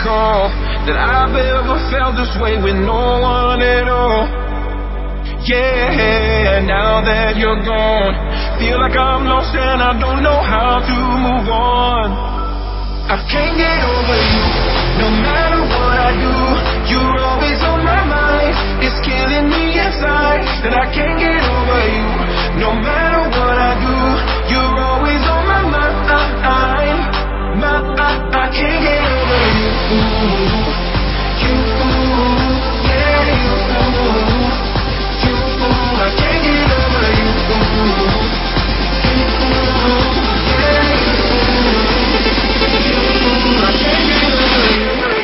recall that I've ever felt this way with no one at all. Yeah, now that you're gone, feel like I'm lost and I don't know how to move on. I can't get over you, no matter what I do. You're always on my mind, it's killing me inside. That I can't get over you, no matter what I do. You're always on my mind. I can't get over you. You, yeah, you. I can't get over you. I can't get over you.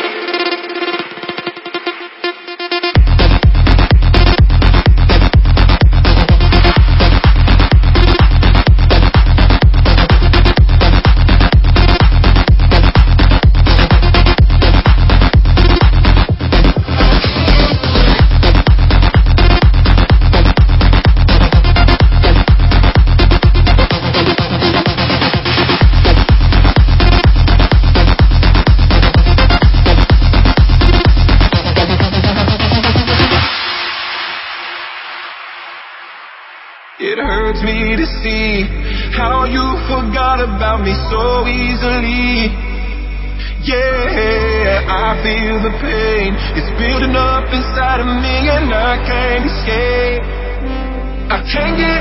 It hurts me to see how you forgot about me so easily. Yeah, I feel the pain, it's building up inside of me and I can't escape. I can't get